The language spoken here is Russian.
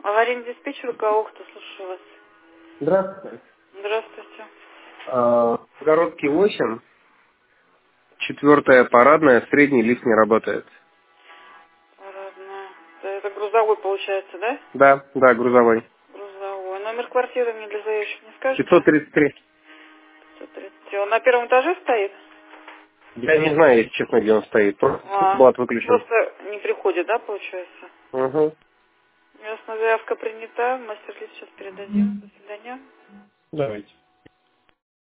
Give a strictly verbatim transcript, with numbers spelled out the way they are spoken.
Аварийный диспетчер Гаухта, слушаю вас. Здравствуйте. Здравствуйте. А, Городки восемь, четвертая парадная, средний лифт не работает. Родная. Да, это грузовой получается, да? Да, да, грузовой. Грузовой. Номер квартиры мне для заявщика не скажете? пятьсот тридцать три. пятьсот тридцать три. Он на первом этаже стоит? Я не знаю, если честно, где он стоит. Просто А, блат выключен. просто не приходит, да, получается? Угу. Ясно, заявка принята. Мастер-лист сейчас передадим. До свидания. Давайте.